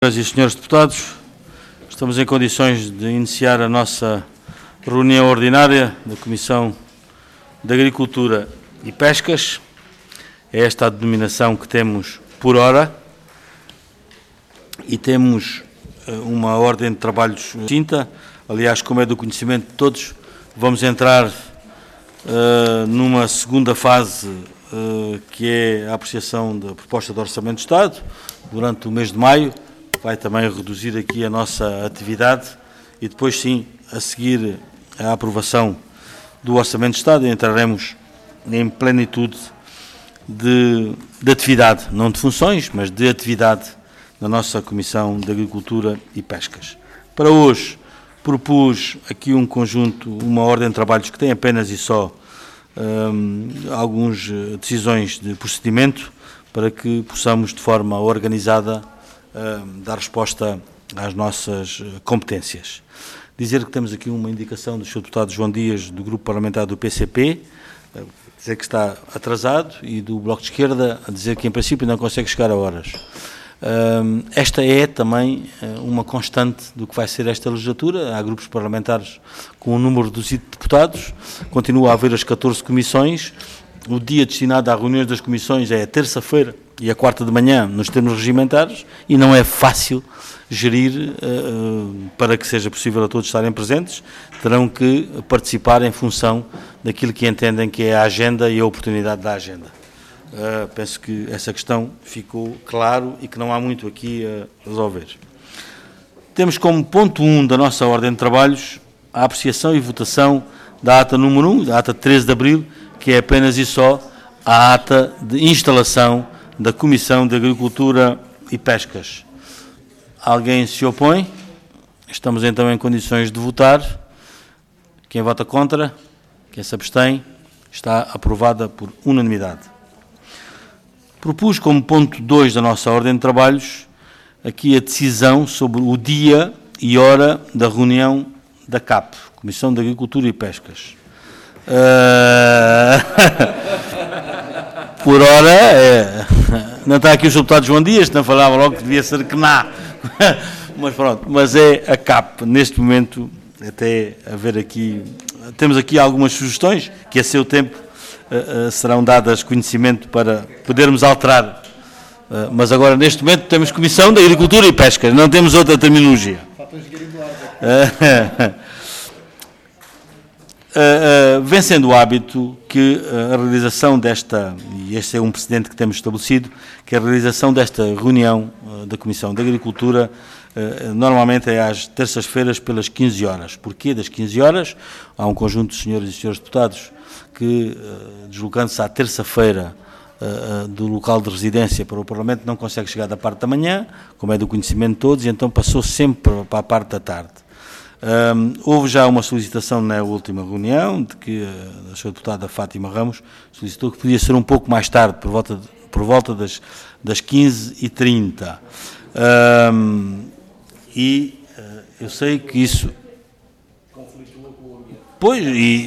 Senhoras e senhores deputados, estamos em condições de iniciar a nossa reunião ordinária da Comissão de Agricultura e Pescas. É esta a denominação que temos por hora e temos uma ordem de trabalhos distinta. Aliás, como é do conhecimento de todos, vamos entrar numa segunda fase que é a apreciação da proposta de Orçamento de Estado durante o mês de maio. Vai também reduzir aqui a nossa atividade e depois sim, a seguir a aprovação do Orçamento de Estado, entraremos em plenitude de atividade, não de funções, mas de atividade na nossa Comissão de Agricultura e Pescas. Para hoje, propus aqui um conjunto, uma ordem de trabalhos que tem apenas e só algumas decisões de procedimento para que possamos, de forma organizada, dar resposta às nossas competências. Dizer que temos aqui uma indicação do Sr. Deputado João Dias, do Grupo Parlamentar do PCP, dizer que está atrasado, e do Bloco de Esquerda, a dizer que em princípio não consegue chegar a horas. Esta é também uma constante do que vai ser esta legislatura. Há grupos parlamentares com um número reduzido de deputados, continua a haver as 14 comissões. O dia destinado às reuniões das comissões é a terça-feira e a quarta de manhã, nos termos regimentares, e não é fácil gerir para que seja possível a todos estarem presentes. Terão que participar em função daquilo que entendem que é a agenda e a oportunidade da agenda. Penso que essa questão ficou claro e que não há muito aqui a resolver. Temos como ponto 1 da nossa ordem de trabalhos a apreciação e votação da ata número 1, da ata de 13 de abril, que é apenas e só a ata de instalação da Comissão de Agricultura e Pescas. Alguém se opõe? Estamos então em condições de votar. Quem vota contra? Quem se abstém? Está aprovada por unanimidade. Propus como ponto 2 da nossa ordem de trabalhos aqui a decisão sobre o dia e hora da reunião da CAP, Comissão de Agricultura e Pescas. Por hora, não está aqui o Sr. Deputado João Dias, não falava logo que devia ser que não. Mas pronto, mas é a CAP, neste momento, até haver aqui, temos aqui algumas sugestões, que a seu tempo serão dadas conhecimento para podermos alterar, mas agora neste momento temos Comissão de Agricultura e Pesca, não temos outra terminologia. Vem sendo o hábito que a realização desta, e este é um precedente que temos estabelecido, que a realização desta reunião da Comissão de Agricultura normalmente é às terças-feiras pelas 15 horas. Porquê das 15 horas? Há um conjunto de senhores e senhores deputados que, deslocando-se à terça-feira do local de residência para o Parlamento, não consegue chegar da parte da manhã, como é do conhecimento de todos, e então passou sempre para a parte da tarde. Houve já uma solicitação na última reunião, de que a Sra. Deputada Fátima Ramos solicitou que podia ser um pouco mais tarde, por volta das 15h30. Eu sei que isso... Pois,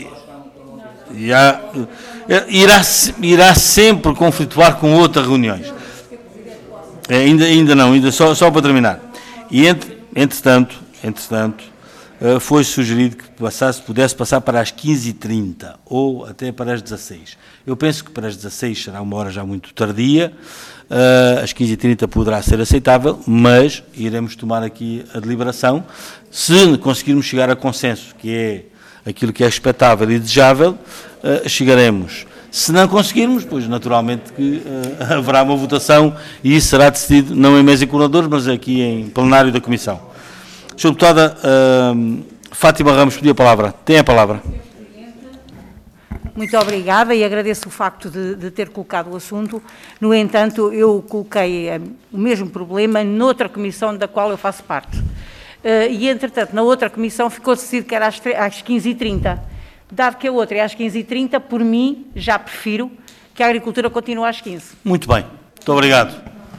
irá sempre conflituar com outras reuniões. Ainda não, só para terminar. E, entretanto, foi sugerido que pudesse passar para as 15h30 ou até para as 16h. Eu penso que para as 16h será uma hora já muito tardia, às 15h30 poderá ser aceitável, mas iremos tomar aqui a deliberação. Se conseguirmos chegar a consenso, que é aquilo que é expectável e desejável, chegaremos. Se não conseguirmos, pois naturalmente que haverá uma votação e isso será decidido não em mesa e coordenadores, mas aqui em plenário da Comissão. Sra. Deputada Fátima Ramos, pediu a palavra. Tem a palavra. Muito obrigada e agradeço o facto de ter colocado o assunto. No entanto, eu coloquei o mesmo problema noutra comissão da qual eu faço parte. E, entretanto, na outra comissão ficou decidido que era às 15h30. Dado que a outra é às 15h30, por mim, já prefiro que a agricultura continue às 15h. Muito bem. Muito obrigado.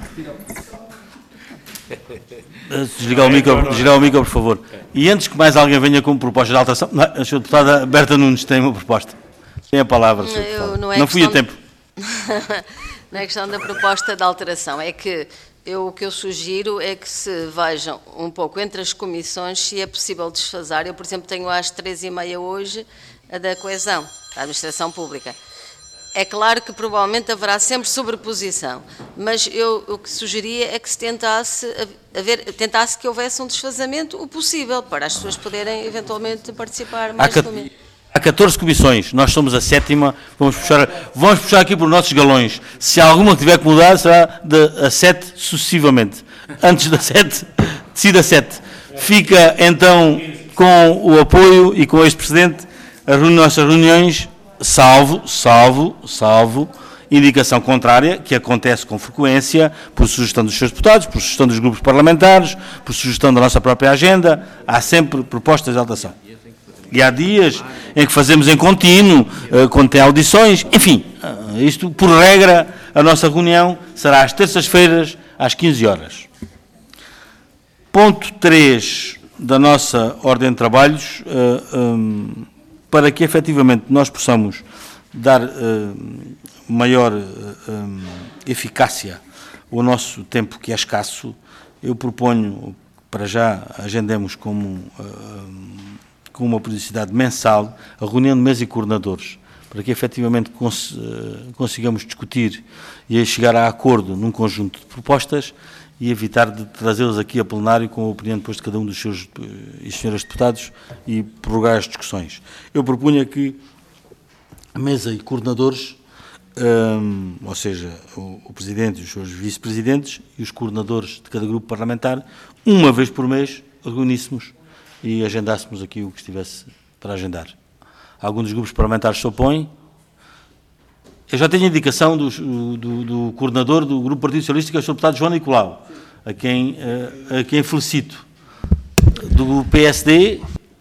Desligar o micro, por favor. E antes que mais alguém venha com proposta de alteração, a Sra. Deputada Berta Nunes tem uma proposta. Tem a palavra, Sra. Deputada. Não fui a tempo. Não é questão da proposta de alteração, é que O que eu sugiro é que se vejam um pouco entre as comissões se é possível desfazer. Eu, por exemplo, tenho às 3h30 hoje a da Coesão, da Administração Pública. É claro que provavelmente haverá sempre sobreposição, mas o que sugeria é que se tentasse que houvesse um desfazamento o possível, para as pessoas poderem eventualmente participar mais comigo. Há 14 comissões, nós somos a 7ª, vamos puxar aqui por nossos galões. Se há alguma que tiver que mudar, será a 7 sucessivamente. Antes da 7, decida 7. Fica então com o apoio e com este Presidente as nossas reuniões, salvo indicação contrária, que acontece com frequência, por sugestão dos seus deputados, por sugestão dos grupos parlamentares, por sugestão da nossa própria agenda, há sempre propostas de alteração. E há dias em que fazemos em contínuo, quando tem audições, enfim, isto, por regra, a nossa reunião será às terças-feiras, às 15 horas. Ponto 3 da nossa ordem de trabalhos, para que efetivamente nós possamos dar maior eficácia ao nosso tempo, que é escasso, eu proponho, para já, agendemos com uma periodicidade mensal, a reunião de mesa e coordenadores, para que efetivamente consigamos discutir e chegar a acordo num conjunto de propostas e evitar de trazê-los aqui a plenário com a opinião depois de cada um dos seus e senhores deputados e prorrogar as discussões. Eu propunha que a mesa e coordenadores, ou seja, o Presidente e os seus vice-presidentes e os coordenadores de cada grupo parlamentar, uma vez por mês, reuníssemos e agendássemos aqui o que estivesse para agendar. Algum dos grupos parlamentares se opõe. Eu já tenho a indicação do coordenador do Grupo Partido Socialista, que é o Sr. Deputado João Nicolau, a quem felicito. Do PSD...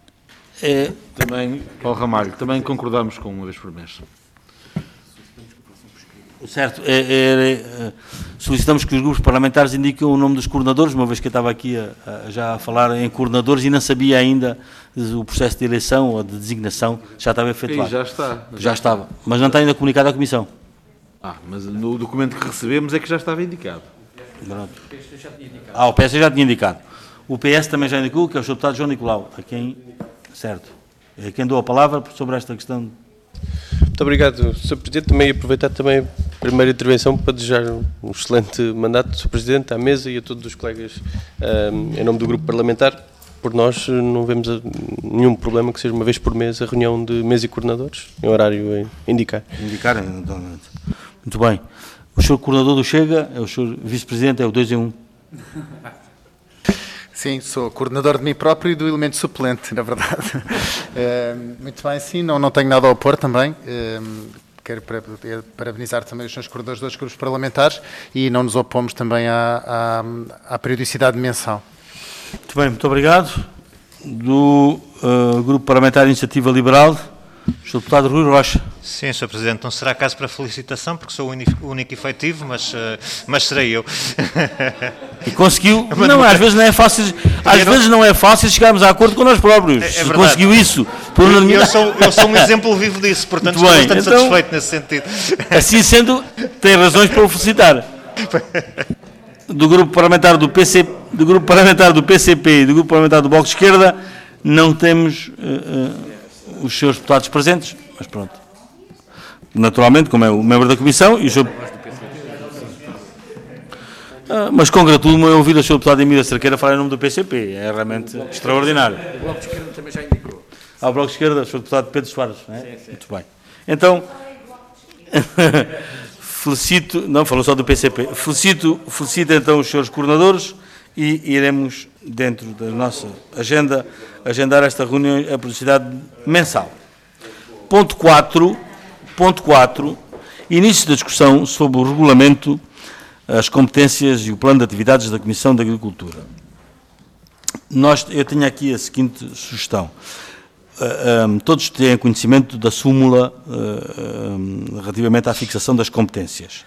Também, Paulo Ramalho, também concordamos com uma vez por mês. Certo, solicitamos que os grupos parlamentares indiquem o nome dos coordenadores, uma vez que eu estava aqui já a falar em coordenadores e não sabia ainda o processo de eleição ou de designação, já estava efetuado. E já está. Já estava, mas não está ainda comunicado à Comissão. Mas no documento que recebemos é que já estava indicado. Pronto. O PS já tinha indicado. O PS também já indicou, que é o Sr. Deputado João Nicolau, a quem, certo, a quem dou a palavra sobre esta questão. Muito obrigado, Sr. Presidente. Também aproveitar também a primeira intervenção para desejar um excelente mandato, Sr. Presidente, à mesa e a todos os colegas em nome do grupo parlamentar. Por nós não vemos nenhum problema que seja uma vez por mês a reunião de mesa e coordenadores, em horário a indicar. Indicar, eventualmente. Muito bem. O Sr. Coordenador do Chega, é o Sr. Vice-Presidente, é o 2 em 1. Sim, sou coordenador de mim próprio e do elemento suplente, na verdade. Muito bem, sim, não tenho nada a opor também. Quero parabenizar também os senhores coordenadores dos grupos parlamentares e não nos opomos também à periodicidade mensal. Muito bem, muito obrigado. Do Grupo Parlamentar de Iniciativa Liberal, o Sr. Deputado Rui Rocha. Sim, Sr. Presidente, não será caso para felicitação, porque sou o único efetivo, mas serei eu. E conseguiu, não, às vezes não é fácil chegarmos a acordo com nós próprios. É verdade. Conseguiu isso. Eu sou um exemplo vivo disso, portanto estou bastante satisfeito nesse sentido. Assim sendo, tem razões para o felicitar. Do Grupo Parlamentar do PCP e do Grupo Parlamentar do Bloco de Esquerda, não temos os seus deputados presentes, mas pronto. Naturalmente, como é o membro da Comissão, e o senhor... mas congratulo-me a ouvir a Sr. Deputada Emília Cerqueira falar em nome do PCP, é realmente extraordinário. O Bloco de Esquerda também já indicou. O Bloco de Esquerda, o Sr. Deputado Pedro Soares, não é? Sim. Muito bem. Então, felicito, não, falou só do PCP, felicito então os senhores coordenadores e iremos, dentro da nossa agenda, agendar esta reunião a periodicidade mensal. Ponto 4, início da discussão sobre o regulamento, as competências e o plano de atividades da Comissão de Agricultura. Eu tenho aqui a seguinte sugestão. Todos têm conhecimento da súmula relativamente à fixação das competências.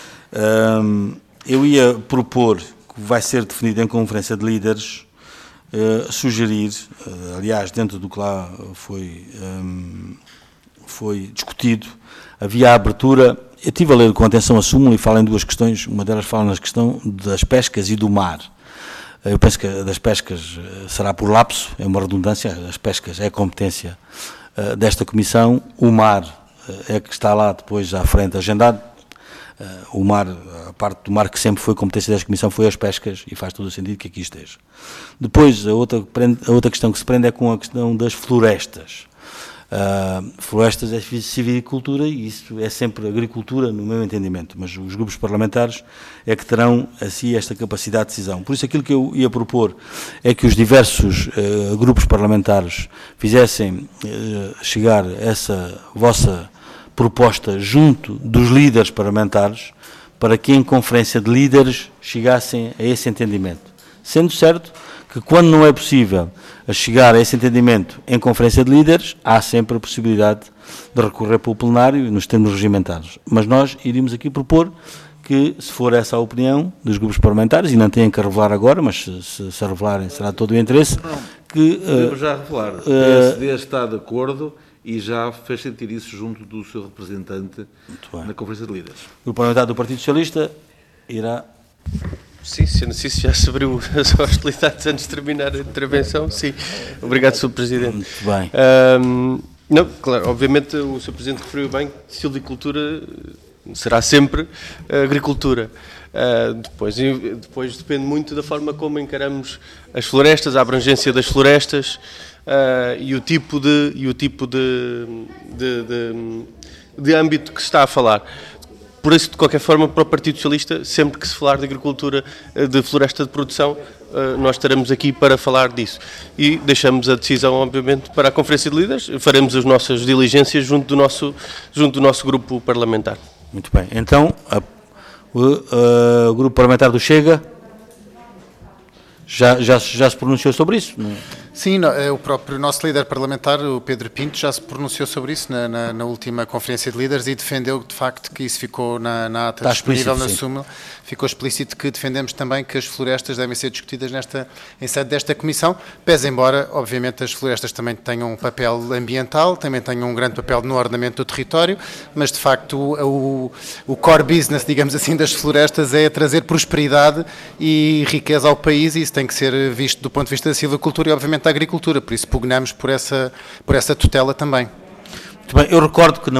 Eu ia propor, que vai ser definido em conferência de líderes, sugerir, aliás, dentro do que lá foi foi discutido, havia a abertura. Eu estive a ler com atenção a súmula e falo em duas questões, uma delas fala na questão das pescas e do mar. Eu penso que das pescas será por lapso, é uma redundância, as pescas é competência desta Comissão, o mar é que está lá depois à frente agendado. O mar, a parte do mar que sempre foi competência desta Comissão foi as pescas e faz todo o sentido que aqui esteja. Depois, a outra questão que se prende é com a questão das florestas. Florestas é silvicultura e isso é sempre agricultura, no meu entendimento, mas os grupos parlamentares é que terão assim esta capacidade de decisão. Por isso aquilo que eu ia propor é que os diversos grupos parlamentares fizessem chegar essa vossa proposta junto dos líderes parlamentares para que em conferência de líderes chegassem a esse entendimento. Sendo certo que quando não é possível chegar a esse entendimento em conferência de líderes, há sempre a possibilidade de recorrer para o plenário nos termos regimentados. Mas nós iríamos aqui propor que, se for essa a opinião dos grupos parlamentares, e não têm que revelar agora, mas se a revelarem será todo o interesse, que... Podemos já revelar. O PSD está de acordo e já fez sentir isso junto do seu representante na Conferência de Líderes. O grupo parlamentar do Partido Socialista irá... Sim, se já se abriu as hostilidades antes de terminar a intervenção, sim. Obrigado, Sr. Presidente. Muito bem. Não, claro, obviamente o Sr. Presidente referiu bem que silvicultura será sempre agricultura. Depois depende muito da forma como encaramos as florestas, a abrangência das florestas e o tipo de âmbito que se está a falar. Por isso, de qualquer forma, para o Partido Socialista, sempre que se falar de agricultura, de floresta de produção, nós estaremos aqui para falar disso. E deixamos a decisão, obviamente, para a Conferência de Líderes. Faremos as nossas diligências junto do nosso grupo parlamentar. Muito bem. Então, o grupo parlamentar do Chega já se pronunciou sobre isso? Não? Sim, o próprio nosso líder parlamentar, o Pedro Pinto, já se pronunciou sobre isso na última Conferência de Líderes e defendeu, de facto, que isso ficou na ata disponível na súmula. Ficou explícito que defendemos também que as florestas devem ser discutidas em sede desta Comissão, pese embora, obviamente, as florestas também tenham um papel ambiental, também tenham um grande papel no ordenamento do território, mas, de facto, o core business, digamos assim, das florestas é trazer prosperidade e riqueza ao país e isso tem que ser visto do ponto de vista da silvicultura e, obviamente, da agricultura, por isso pugnamos por essa tutela também. Muito bem, eu recordo que na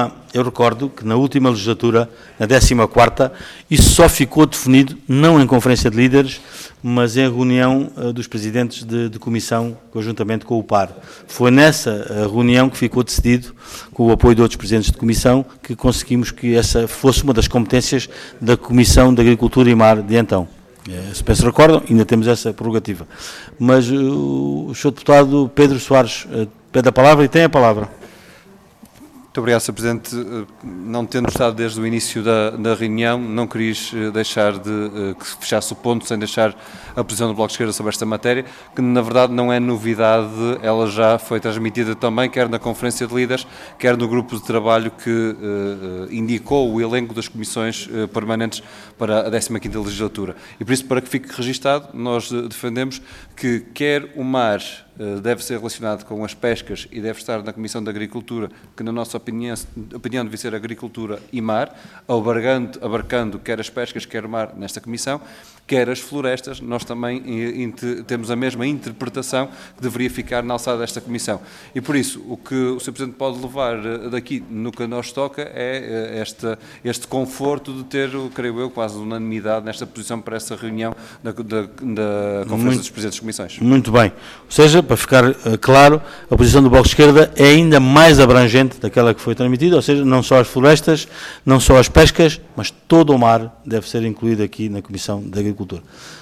última legislatura, na 14ª, isso só ficou definido, não em conferência de líderes, mas em reunião dos presidentes de comissão, conjuntamente com o PAR. Foi nessa reunião que ficou decidido, com o apoio de outros presidentes de comissão, que conseguimos que essa fosse uma das competências da Comissão de Agricultura e Mar de então. Se bem se recordam, ainda temos essa prerrogativa. Mas o Sr. Deputado Pedro Soares pede a palavra e tem a palavra. Muito obrigado, Sr. Presidente. Não tendo estado desde o início da reunião, não queria deixar que se fechasse o ponto sem deixar a posição do Bloco de Esquerda sobre esta matéria, que na verdade não é novidade, ela já foi transmitida também, quer na Conferência de Líderes, quer no grupo de trabalho que indicou o elenco das comissões permanentes para a 15ª legislatura. E por isso, para que fique registado, nós defendemos que quer o mar deve ser relacionado com as pescas e deve estar na Comissão de Agricultura, que na nossa opinião deve ser agricultura e mar, abarcando quer as pescas, quer o mar nesta Comissão, quer as florestas, nós também temos a mesma interpretação que deveria ficar na alçada desta Comissão. E por isso, o que o Sr. Presidente pode levar daqui no que nos toca é este conforto de ter, creio eu, quase unanimidade nesta posição para essa reunião da Conferência dos Presidentes de Comissões. Muito bem. Ou seja, para ficar claro, a posição do Bloco de Esquerda é ainda mais abrangente daquela que foi transmitida, ou seja, não só as florestas, não só as pescas, mas todo o mar deve ser incluído aqui na Comissão de Agricultura.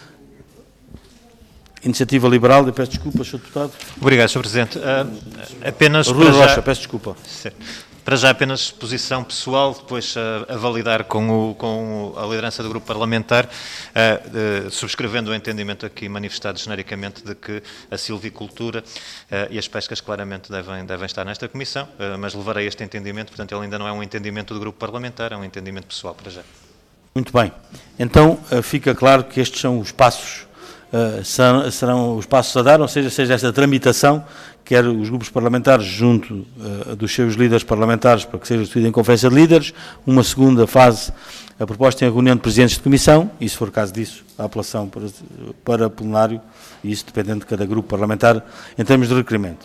Iniciativa Liberal, eu peço desculpa, Sr. Deputado. Obrigado, Sr. Presidente. Apenas Rui Rocha, peço desculpa. Para já apenas posição pessoal, depois a validar com a liderança do grupo parlamentar, subscrevendo o entendimento aqui manifestado genericamente de que a silvicultura e as pescas claramente devem estar nesta comissão, mas levarei este entendimento, portanto ele ainda não é um entendimento do grupo parlamentar, é um entendimento pessoal para já. Muito bem. Então fica claro que estes são os passos serão os passos a dar, ou seja esta tramitação, quer os grupos parlamentares junto dos seus líderes parlamentares para que seja discutido em Conferência de Líderes, uma segunda fase, a proposta em reunião de presidentes de comissão, e se for caso disso, a apelação para plenário, e isso dependendo de cada grupo parlamentar, em termos de requerimento.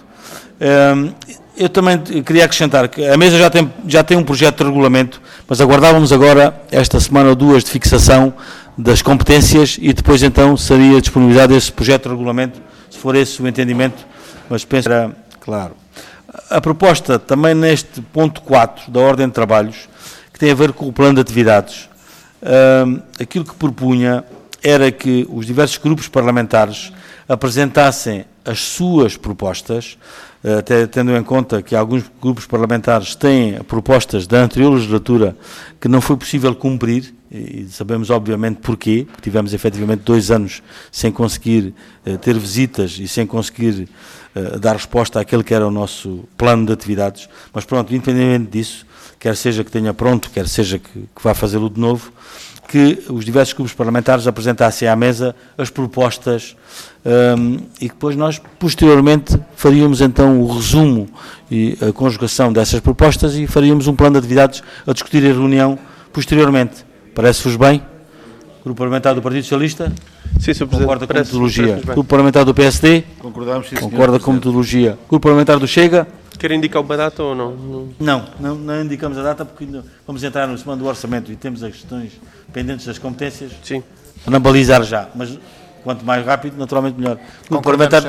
Eu também queria acrescentar que a mesa já tem um projeto de regulamento, mas aguardávamos agora, esta semana ou duas, de fixação das competências e depois então seria disponibilizado esse projeto de regulamento, se for esse o entendimento, mas penso que era claro. A proposta também neste ponto 4 da ordem de trabalhos, que tem a ver com o plano de atividades, aquilo que propunha era que os diversos grupos parlamentares apresentassem as suas propostas, até tendo em conta que alguns grupos parlamentares têm propostas da anterior legislatura que não foi possível cumprir, e sabemos obviamente porquê, porque tivemos efetivamente 2 anos sem conseguir ter visitas e sem conseguir dar resposta àquele que era o nosso plano de atividades, mas pronto, independentemente disso, quer seja que tenha pronto, quer seja que vá fazê-lo de novo, que os diversos grupos parlamentares apresentassem à mesa as propostas e que depois nós, posteriormente, faríamos então o resumo e a conjugação dessas propostas e faríamos um plano de atividades a discutir em reunião posteriormente. Parece-vos bem? Grupo Parlamentar do Partido Socialista? Sim, Sr. Presidente. Concorda com a metodologia? Grupo Parlamentar do PSD? Concordamos, sim, concorda com a metodologia. Grupo Parlamentar do Chega? Quer indicar uma data ou não? Não indicamos a data porque vamos entrar no semana do orçamento e temos as questões pendentes das competências. Sim. Para não balizar já, mas quanto mais rápido, naturalmente melhor. Grupo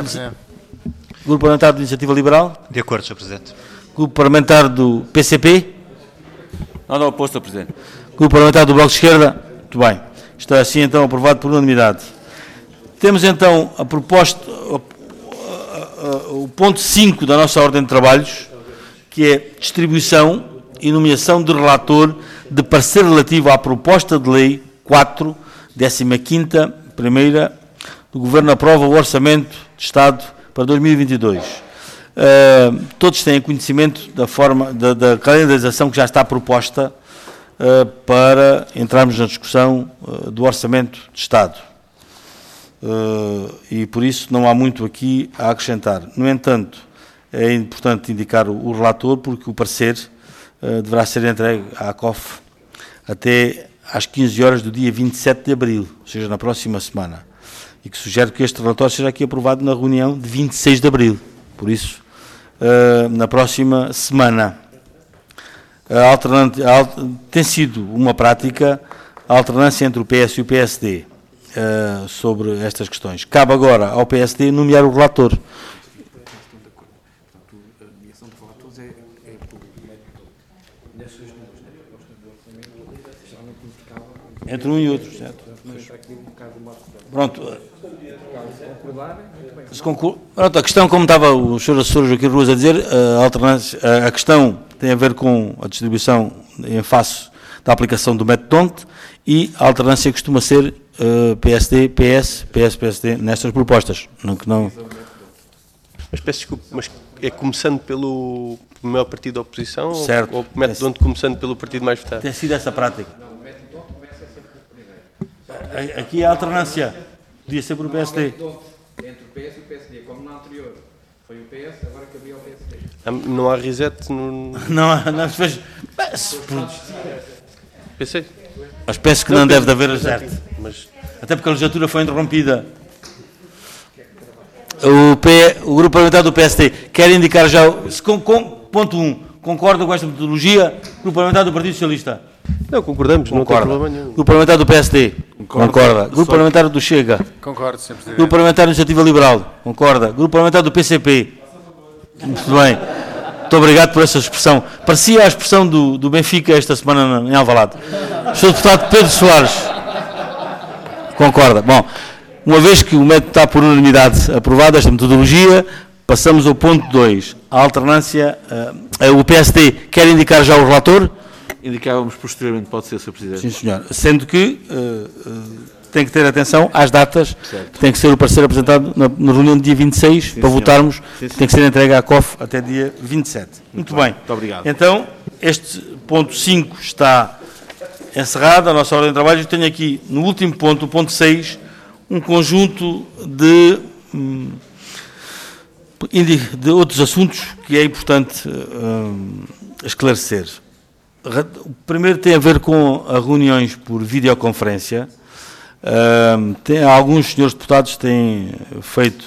Parlamentar de Iniciativa Liberal? De acordo, Sr. Presidente. Grupo Parlamentar do PCP? Não, oposto, Sr. Presidente. Grupo Parlamentar do Bloco de Esquerda? Muito bem. Está assim então aprovado por unanimidade. Temos então a proposta, o ponto 5 da nossa ordem de trabalhos, que é distribuição e nomeação de relator de parecer relativo à proposta de lei 4, 15ª, primeira, do Governo aprova o Orçamento de Estado para 2022. Todos têm conhecimento da calendarização que já está proposta para entrarmos na discussão do Orçamento de Estado. E por isso não há muito aqui a acrescentar. No entanto, é importante indicar o relator, porque o parecer deverá ser entregue à ACOF até às 15 horas do dia 27 de abril, ou seja, na próxima semana, e que sugere que este relatório seja aqui aprovado na reunião de 26 de abril, por isso, na próxima semana. Tem sido uma prática a alternância entre o PS e o PSD sobre estas questões. Cabe agora ao PSD nomear o relator. Entre um e outro, certo? Pronto. Pronto, a questão, como estava o Sr. Assessor Joaquim Ruas a dizer, a questão tem a ver com a distribuição em face da aplicação do método DONT e a alternância costuma ser PSD, PS, PSD nestas propostas. Não. Mas peço desculpa, mas é começando pelo maior partido da oposição? Certo. Ou o método DONT começando pelo partido mais votado? Tem sido essa prática. Aqui a alternância podia ser por o PSD. Entre o PS e o PSD, como na anterior foi o PS, agora cabia ao PSD. Não há reset? Não se fez. Pensei. Mas penso que não deve haver reset. Até porque a legislatura foi interrompida. O Grupo Parlamentar do PSD quer indicar já. Ponto 1. Concorda com esta metodologia? Grupo Parlamentar do Partido Socialista? Não, concordamos, não tem problema nenhum. Grupo Parlamentar do PSD? Concorda. Grupo Parlamentar do Chega? Concordo, Sr. Presidente. Grupo Parlamentar da Iniciativa Liberal? Concorda. Grupo Parlamentar do PCP? Muito bem. Muito obrigado por essa expressão. Parecia a expressão do Benfica esta semana em Alvalade. Sr. Deputado Pedro Soares? Concorda. Bom, uma vez que o método está por unanimidade aprovado, esta metodologia, passamos ao ponto 2. A alternância, o PSD quer indicar já o relator? Indicávamos posteriormente, pode ser, Sr. Presidente. Sim, senhor. Sendo que tem que ter atenção às datas, certo. Tem que ser o parecer apresentado na reunião do dia 26, sim, para senhor. Votarmos, sim, tem que ser entregue à COF até dia 27. Muito bem. Muito obrigado. Então, este ponto 5 está encerrado, a nossa ordem de trabalho. Eu tenho aqui, no último ponto, o ponto 6, um conjunto de outros assuntos que é importante esclarecer. O primeiro tem a ver com as reuniões por videoconferência. Alguns senhores deputados têm feito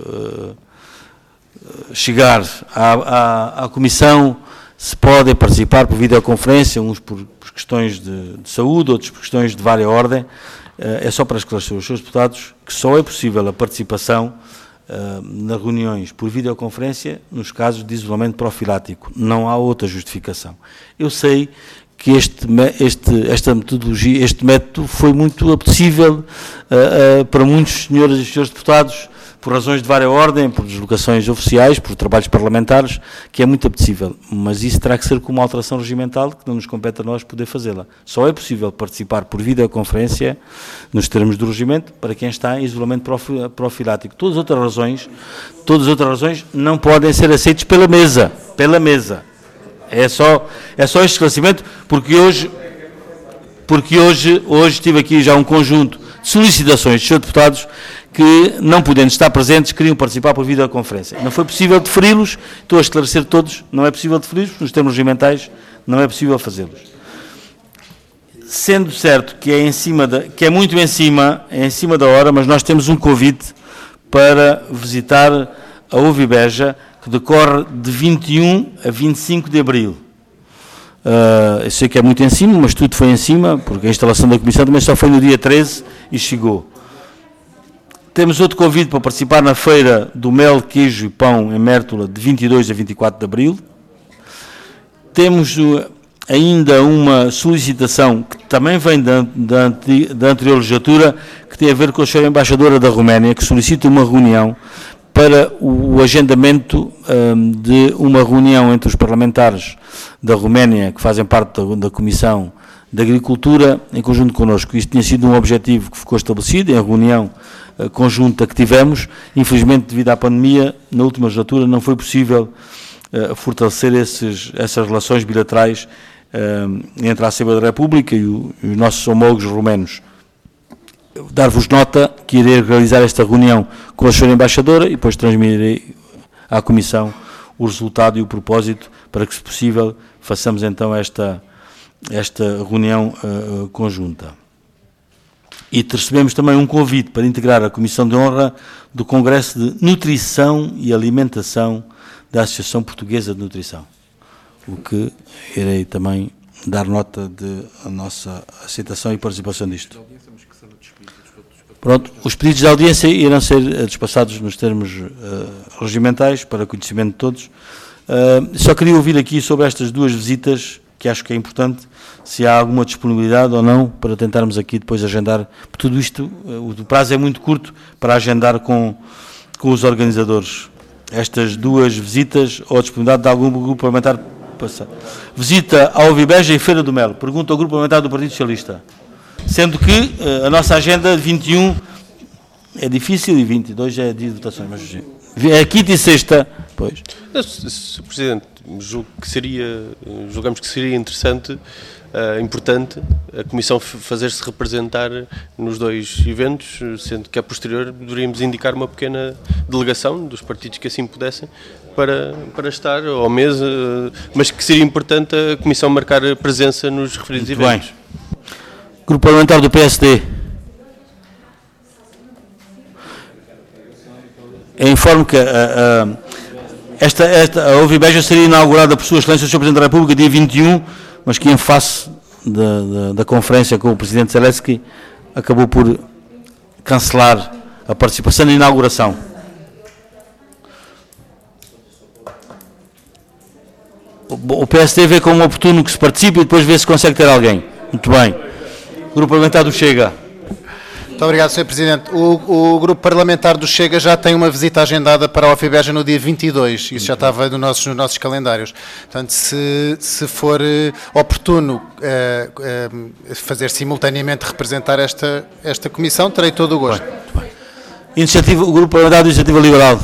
chegar à Comissão se podem participar por videoconferência, uns por questões de saúde, outros por questões de vária ordem. É só para esclarecer os senhores deputados que só é possível a participação nas reuniões por videoconferência nos casos de isolamento profilático. Não há outra justificação. Eu sei que esta metodologia, este método foi muito apetecível para muitos senhoras e senhores deputados, por razões de vária ordem, por deslocações oficiais, por trabalhos parlamentares, que é muito apetecível. Mas isso terá que ser com uma alteração regimental que não nos compete a nós poder fazê-la. Só é possível participar por videoconferência, nos termos do regimento, para quem está em isolamento profilático. Todas as outras razões não podem ser aceitas pela mesa. É só este esclarecimento, porque hoje tive aqui já um conjunto de solicitações de senhores deputados que, não podendo estar presentes, queriam participar por videoconferência. Não foi possível deferi-los, estou a esclarecer todos, não é possível deferi-los, nos termos regimentais, não é possível fazê-los. Sendo certo que é muito em cima da hora, mas nós temos um convite para visitar a Ovibeja, que decorre de 21 a 25 de abril. Eu sei que é muito em cima, mas tudo foi em cima, porque a instalação da Comissão também só foi no dia 13 e chegou. Temos outro convite para participar na Feira do Mel, Queijo e Pão em Mértola, de 22 a 24 de abril. Temos ainda uma solicitação que também vem da anterior legislatura, que tem a ver com a senhora embaixadora da Roménia, que solicita uma reunião para o agendamento de uma reunião entre os parlamentares da Roménia, que fazem parte da Comissão de Agricultura, em conjunto connosco. Isto tinha sido um objetivo que ficou estabelecido em reunião conjunta que tivemos. Infelizmente, devido à pandemia, na última legislatura não foi possível fortalecer essas relações bilaterais entre a Assembleia da República e os nossos homólogos romenos. Dar-vos nota que irei realizar esta reunião com a senhora embaixadora e depois transmitirei à Comissão o resultado e o propósito para que, se possível, façamos então esta reunião conjunta. E recebemos também um convite para integrar a Comissão de Honra do Congresso de Nutrição e Alimentação da Associação Portuguesa de Nutrição, o que irei também dar nota da nossa aceitação e participação disto. Pronto, os pedidos de audiência irão ser despassados nos termos regimentais, para conhecimento de todos. Só queria ouvir aqui sobre estas duas visitas, que acho que é importante, se há alguma disponibilidade ou não, para tentarmos aqui depois agendar. Tudo isto, o prazo é muito curto para agendar com os organizadores. Estas duas visitas, ou a disponibilidade de algum grupo parlamentar passar. Visita ao Ovibeja e Feira do Mel. Pergunta ao grupo parlamentar do Partido Socialista. Sendo que a nossa agenda de 21 é difícil e 22 é dia de votações, mas é quinta e sexta, pois. Sr. Presidente, julgamos que seria interessante, importante, a Comissão fazer-se representar nos dois eventos, sendo que a posterior deveríamos indicar uma pequena delegação dos partidos que assim pudessem para estar ao mês, mas que seria importante a Comissão marcar presença nos referidos muito eventos. Bem. Grupo Parlamentar do PSD. Informo que a Ovibeja seria inaugurada por Sua Excelência o Sr. Presidente da República dia 21, mas que em face da conferência com o Presidente Zelensky acabou por cancelar a participação na inauguração. O PSD vê como oportuno que se participe e depois vê se consegue ter alguém. Muito bem. Grupo Parlamentar do Chega. Muito obrigado, Sr. Presidente. O Grupo Parlamentar do Chega já tem uma visita agendada para a Ovibeja no dia 22. Isso já estava nos nossos calendários. Portanto, se for oportuno fazer simultaneamente representar esta comissão, terei todo o gosto. Iniciativa, o Grupo Parlamentar da Iniciativa Liberal.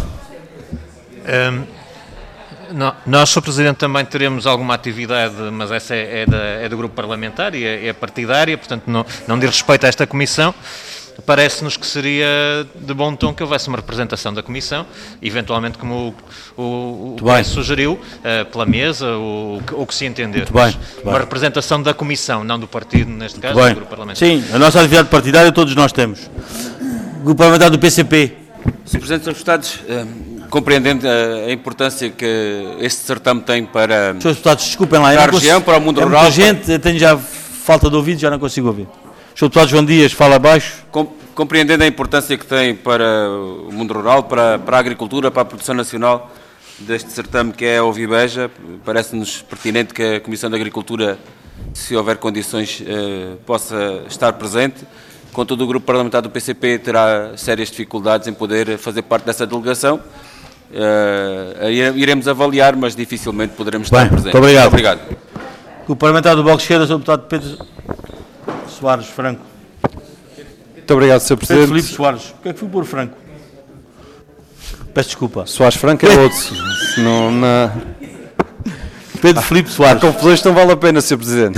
Nós, Sr. Presidente, também teremos alguma atividade, mas essa é do Grupo Parlamentar e é partidária, portanto não diz respeito a esta Comissão. parece-nos que seria de bom tom que houvesse uma representação da Comissão, eventualmente como o PS sugeriu, pela mesa, ou que se entender. Uma representação da Comissão, não do partido, neste caso, do Grupo Parlamentar. Sim, a nossa atividade partidária todos nós temos. Grupo Parlamentar do PCP. Sr. Presidente, Srs. Deputados, compreendendo a importância que este certame tem para, Srs. Deputados, desculpem lá, para a região, para o mundo rural... muita gente, eu tenho já falta de ouvido, já não consigo ouvir. Srs. Deputados, João Dias, fala abaixo. Compreendendo a importância que tem para o mundo rural, para a agricultura, para a produção nacional deste certame que é a Ovibeja, parece-nos pertinente que a Comissão de Agricultura, se houver condições, possa estar presente. Contudo, o Grupo Parlamentar do PCP terá sérias dificuldades em poder fazer parte dessa delegação. Iremos avaliar, mas dificilmente poderemos estar presentes. Muito obrigado. Muito obrigado. Grupo Parlamentar do Bloco de Esquerda, Sr. Deputado Pedro Soares Franco. Muito obrigado, Sr. Presidente. Pedro Filipe Soares. Porquê é que fui pôr Franco? Peço desculpa. Soares Franco é outro. Não, Pedro Filipe Soares. Confusões não vale a pena, Sr. Presidente.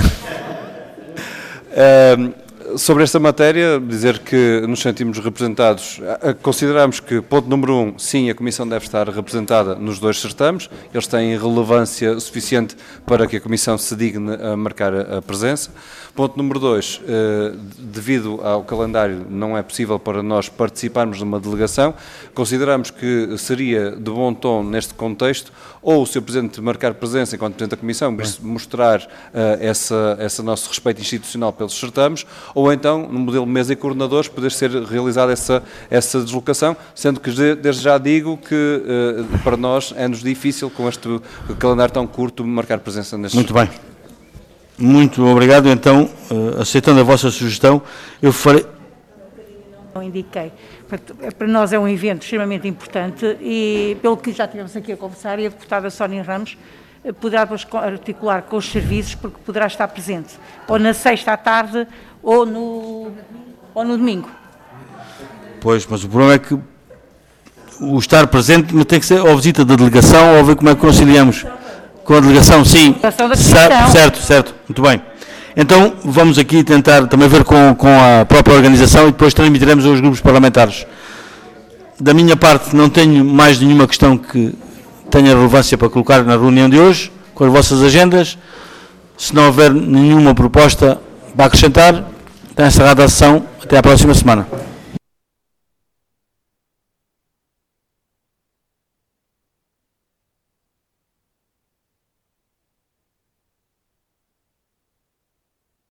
Sobre esta matéria, dizer que nos sentimos representados, consideramos que, ponto número 1, sim, a Comissão deve estar representada nos dois certames, eles têm relevância suficiente para que a Comissão se digne a marcar a presença. Ponto número 2, devido ao calendário, não é possível para nós participarmos de uma delegação, consideramos que seria de bom tom neste contexto, ou o Sr. Presidente marcar presença enquanto Presidente da Comissão, mostrar esse nosso respeito institucional pelos certames, ou então, no modelo mesa e coordenadores, poder ser realizada essa deslocação, sendo que desde já digo que para nós é-nos difícil, com este calendário tão curto, marcar presença neste. Muito bem. Muito obrigado. Então, aceitando a vossa sugestão, eu farei... Não indiquei. Para nós é um evento extremamente importante e, pelo que já tivemos aqui a conversar, e a deputada Sónia Ramos poderá articular com os serviços, porque poderá estar presente, ou na sexta à tarde, ou no domingo. Pois, mas o problema é que o estar presente tem que ser ou visita da delegação, ou ver como é que conciliamos com a delegação, sim. Certo, muito bem. Então, vamos aqui tentar também ver com a própria organização e depois transmitiremos aos grupos parlamentares. Da minha parte, não tenho mais nenhuma questão que tenha relevância para colocar na reunião de hoje, com as vossas agendas. Se não houver nenhuma proposta para acrescentar, está encerrada a sessão. Até à próxima semana.